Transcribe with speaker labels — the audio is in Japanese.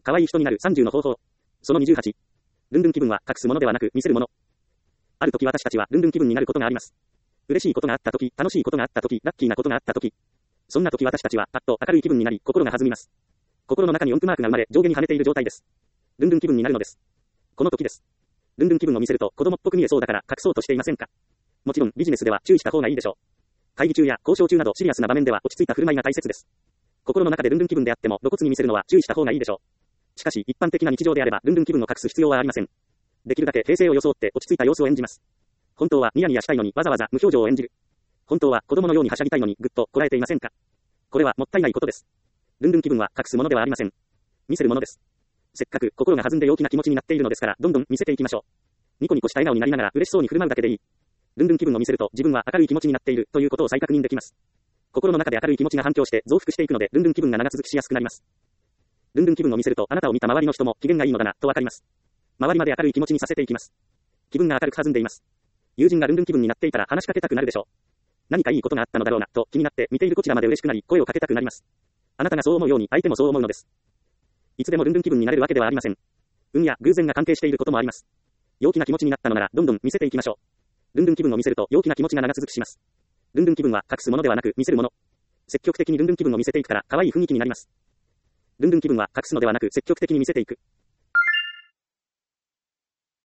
Speaker 1: 可愛い人になる30の方法。その28。ルンルン気分は隠すものではなく見せるもの。ある時私たちはルンルン気分になることがあります。嬉しいことがあった時、楽しいことがあった時、ラッキーなことがあった時。そんな時私たちはパッと明るい気分になり、心が弾みます。心の中に音符マークが生まれ、上下に跳ねている状態です。ルンルン気分になるのです。この時です。ルンルン気分を見せると子供っぽく見えそうだから隠そうとしていませんか？もちろんビジネスでは注意した方がいいでしょう。会議中や交渉中などシリアスな場面では落ち着いた振る舞いが大切です。心の中でルンルン気分であっても露骨に見せるのは注意した方がいいでしょう。しかし一般的な日常であればルンルン気分を隠す必要はありません。できるだけ平静を装って落ち着いた様子を演じます。本当はニヤニヤしたいのにわざわざ無表情を演じる。本当は子供のようにはしゃぎたいのにぐっとこらえていませんか？これはもったいないことです。ルンルン気分は隠すものではありません。見せるものです。せっかく心が弾んで陽気な気持ちになっているのですから、どんどん見せていきましょう。ニコニコした笑顔になりながら嬉しそうに振る舞うだけでいい。ルンルン気分を見せると自分は明るい気持ちになっているということを再確認できます。心の中で明るい気持ちが反響して増幅していくので、ルンルン気分が長続きしやすくなります。ルンルン気分を見せるとあなたを見た周りの人も機嫌がいいのだなとわかります。周りまで明るい気持ちにさせていきます。気分が明るく弾んでいます。友人がルンルン気分になっていたら話しかけたくなるでしょう。何かいいことがあったのだろうなと気になって見ているこちらまで嬉しくなり声をかけたくなります。あなたがそう思うように相手もそう思うのです。いつでもルンルン気分になれるわけではありません。運や偶然が関係していることもあります。陽気な気持ちになったのならどんどん見せていきましょう。ルンルン気分を見せると陽気な気持ちが長続きします。ルンルン気分は隠すものではなく見せるもの。積極的にルンルン気分を見せていくから可愛い雰囲気になります。ルンルン気分は隠すのではなく積極的に見せていく。